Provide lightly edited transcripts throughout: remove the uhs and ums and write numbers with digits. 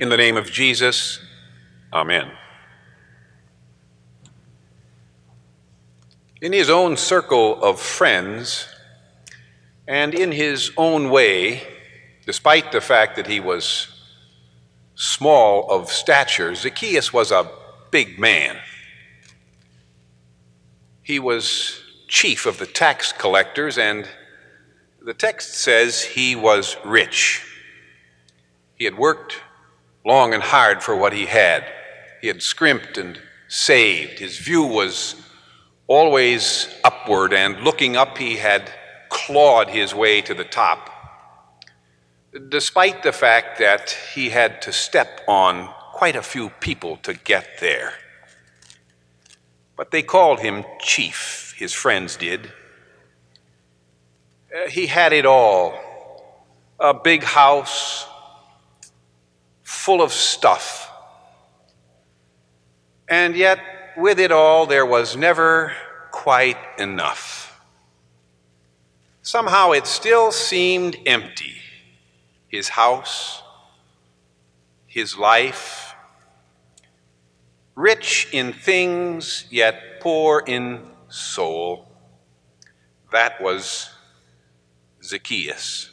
In the name of Jesus, amen. In his own circle of friends, and in his own way, despite the fact that he was small of stature, Zacchaeus was a big man. He was chief of the tax collectors, and the text says he was rich. He had worked long and hard for what he had. He had scrimped and saved. His view was always upward, and looking up, he had clawed his way to the top, despite the fact that he had to step on quite a few people to get there. But they called him chief, his friends did. He had it all: a big house full of stuff. And yet, with it all, there was never quite enough. Somehow it still seemed empty. His house, his life, rich in things, yet poor in soul. That was Zacchaeus.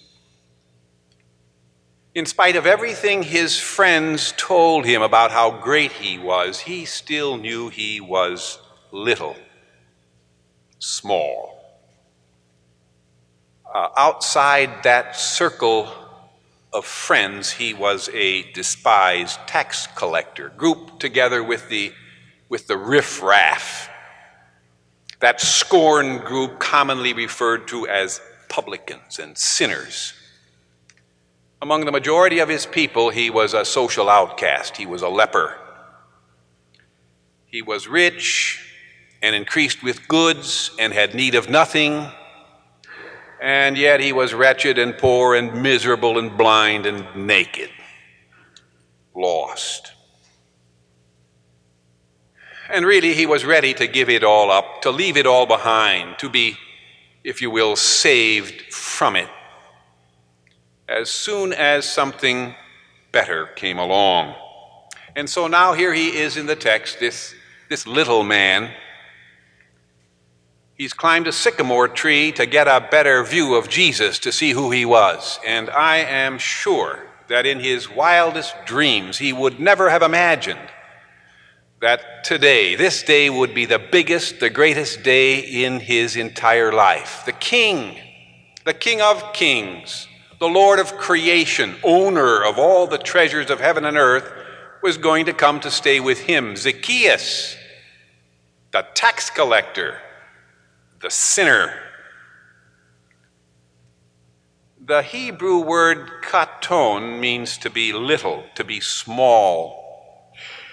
In spite of everything his friends told him about how great he was, he still knew he was little, small. Outside that circle of friends, he was a despised tax collector, grouped together with the riffraff, that scorned group commonly referred to as publicans and sinners. Among the majority of his people, he was a social outcast. He was a leper. He was rich and increased with goods and had need of nothing, and yet he was wretched and poor and miserable and blind and naked, lost. And really, he was ready to give it all up, to leave it all behind, to be, if you will, saved from it as soon as something better came along. And so now here he is in the text, this little man. He's climbed a sycamore tree to get a better view of Jesus, to see who he was. And I am sure that in his wildest dreams, he would never have imagined that today, this day, would be the biggest, the greatest day in his entire life. The King of Kings, the Lord of creation, owner of all the treasures of heaven and earth, was going to come to stay with him. Zacchaeus, the tax collector, the sinner. The Hebrew word katon means to be little, to be small.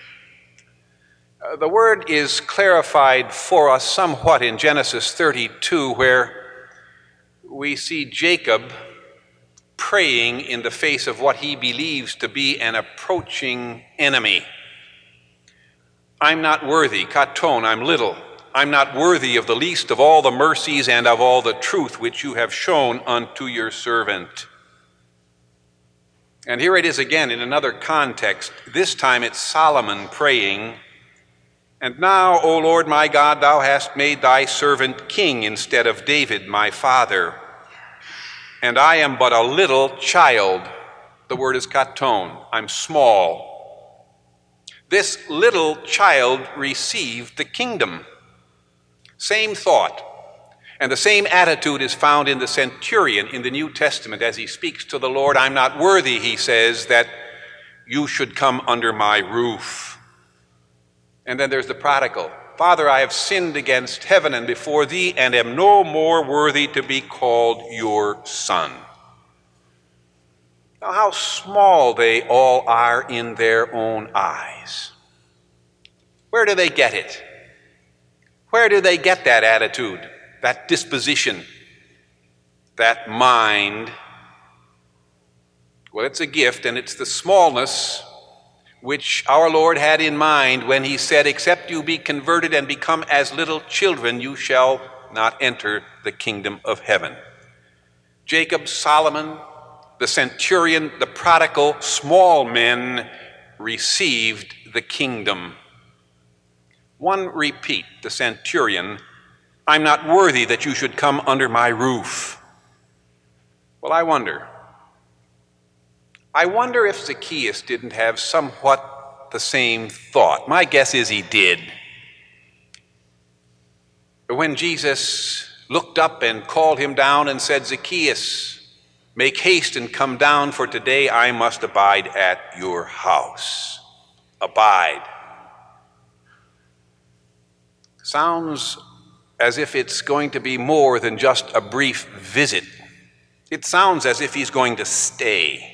The word is clarified for us somewhat in Genesis 32, where we see Jacob praying in the face of what he believes to be an approaching enemy. I'm not worthy, katon, I'm little. I'm not worthy of the least of all the mercies and of all the truth which you have shown unto your servant. And here it is again in another context. This time it's Solomon praying. And now, O Lord my God, thou hast made thy servant king instead of David my father. And I am but a little child. The word is katon. I'm small. This little child received the kingdom. Same thought. And the same attitude is found in the centurion in the New Testament as he speaks to the Lord. I'm not worthy, he says, that you should come under my roof. And then there's the prodigal. Father, I have sinned against heaven and before thee, and am no more worthy to be called your son. Now, how small they all are in their own eyes. Where do they get it? Where do they get that attitude, that disposition, that mind? Well, it's a gift, and it's the smallness which our Lord had in mind when he said, except you be converted and become as little children, you shall not enter the kingdom of heaven. Jacob, Solomon, the centurion, the prodigal, small men received the kingdom. One repeat, the centurion, "I'm not worthy that you should come under my roof." Well, I wonder if Zacchaeus didn't have somewhat the same thought. My guess is he did. When Jesus looked up and called him down and said, "Zacchaeus, make haste and come down, for today I must abide at your house." Abide. Sounds as if it's going to be more than just a brief visit. It sounds as if he's going to stay.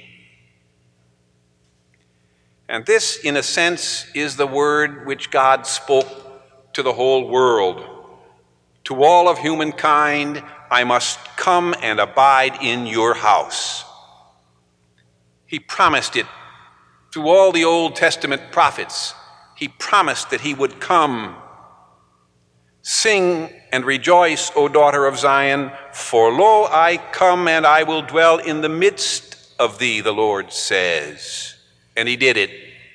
And this, in a sense, is the word which God spoke to the whole world. To all of humankind, I must come and abide in your house. He promised it through all the Old Testament prophets. He promised that he would come. "Sing and rejoice, O daughter of Zion, for lo, I come and I will dwell in the midst of thee," the Lord says. And he did it.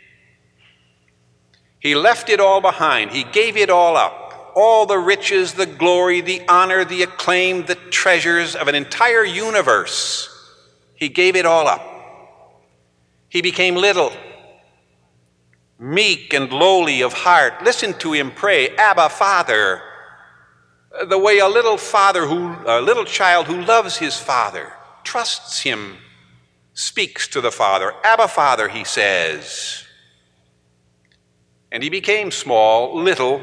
He left it all behind. He gave it all up. All the riches, the glory, the honor, the acclaim, the treasures of an entire universe. He gave it all up. He became little, meek and lowly of heart. Listen to him pray, "Abba, Father," the way a little child who loves his father, trusts him, speaks to the Father. "Abba, Father," he says. And he became small, little,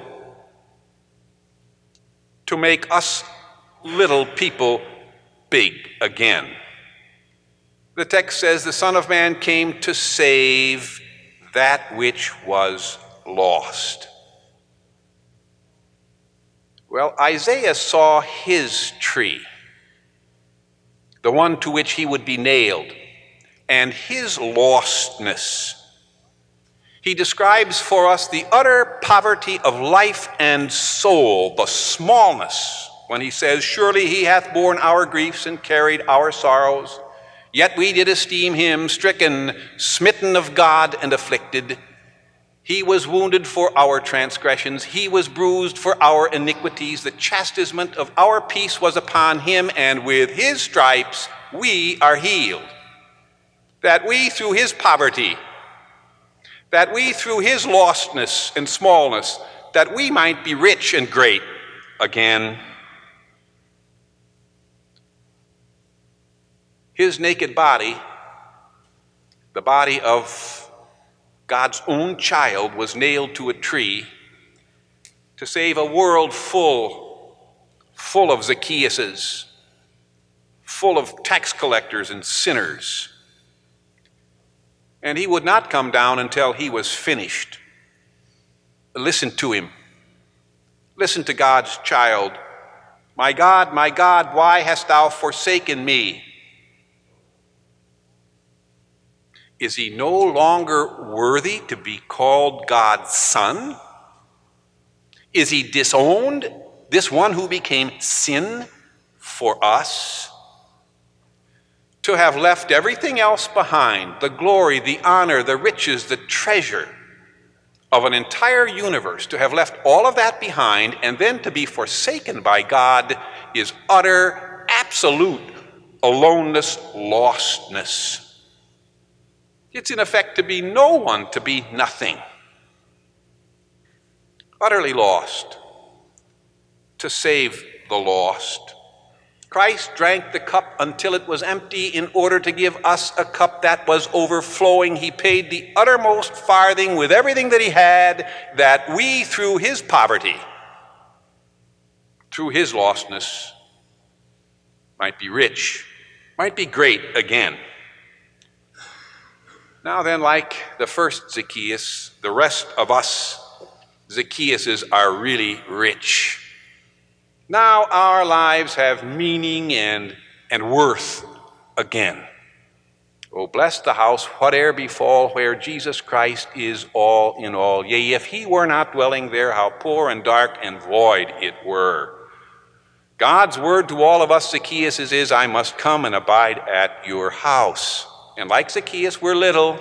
to make us little people big again. The text says the Son of Man came to save that which was lost. Well, Isaiah saw his tree, the one to which he would be nailed, and his lostness. He describes for us the utter poverty of life and soul, the smallness, when he says, "Surely he hath borne our griefs and carried our sorrows. Yet we did esteem him stricken, smitten of God, and afflicted. He was wounded for our transgressions. He was bruised for our iniquities. The chastisement of our peace was upon him, and with his stripes we are healed." That we through his poverty, that we through his lostness and smallness, that we might be rich and great again. His naked body, the body of God's own child, was nailed to a tree to save a world full of Zacchaeuses, full of tax collectors and sinners. And he would not come down until he was finished. Listen to him. Listen to God's child. my God, why hast thou forsaken me?" Is he no longer worthy to be called God's son? Is he disowned, this one who became sin for us? To have left everything else behind, the glory, the honor, the riches, the treasure of an entire universe, to have left all of that behind and then to be forsaken by God is utter, absolute aloneness, lostness. It's in effect to be no one, to be nothing. Utterly lost, to save the lost. Christ drank the cup until it was empty in order to give us a cup that was overflowing. He paid the uttermost farthing with everything that he had, that we, through his poverty, through his lostness, might be rich, might be great again. Now then, like the first Zacchaeus, the rest of us Zacchaeuses are really rich. Now our lives have meaning and worth again. Oh, bless the house, whate'er befall, where Jesus Christ is all in all. Yea, if he were not dwelling there, how poor and dark and void it were. God's word to all of us Zacchaeus is, I must come and abide at your house. And like Zacchaeus, we're little.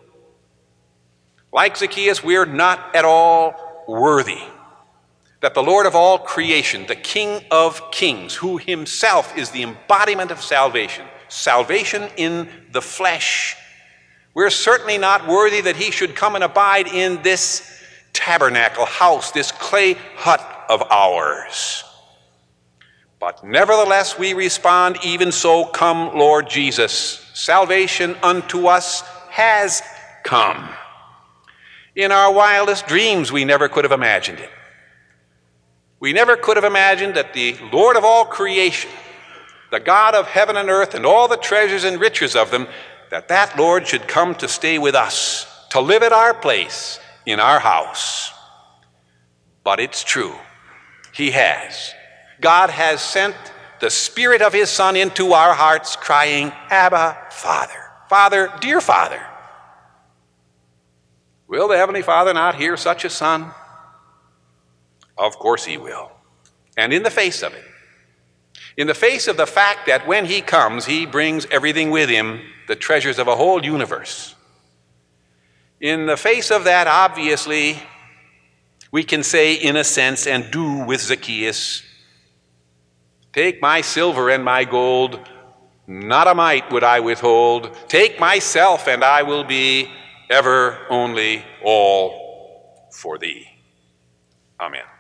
Like Zacchaeus, we're not at all worthy that the Lord of all creation, the King of kings, who himself is the embodiment of salvation, salvation in the flesh, we're certainly not worthy that he should come and abide in this tabernacle house, this clay hut of ours. But nevertheless we respond, even so come, Lord Jesus. Salvation unto us has come. In our wildest dreams we never could have imagined it. We never could have imagined that the Lord of all creation, the God of heaven and earth and all the treasures and riches of them, that Lord should come to stay with us, to live at our place, in our house. But it's true. He has. God has sent the Spirit of his Son into our hearts, crying, Abba, Father. Father, dear Father. Will the Heavenly Father not hear such a son? Of course he will. And in the face of it, in the face of the fact that when he comes, he brings everything with him, the treasures of a whole universe. In the face of that, obviously, we can say, in a sense, and do with Zacchaeus, take my silver and my gold, not a mite would I withhold. Take myself, and I will be ever only all for thee. Amen.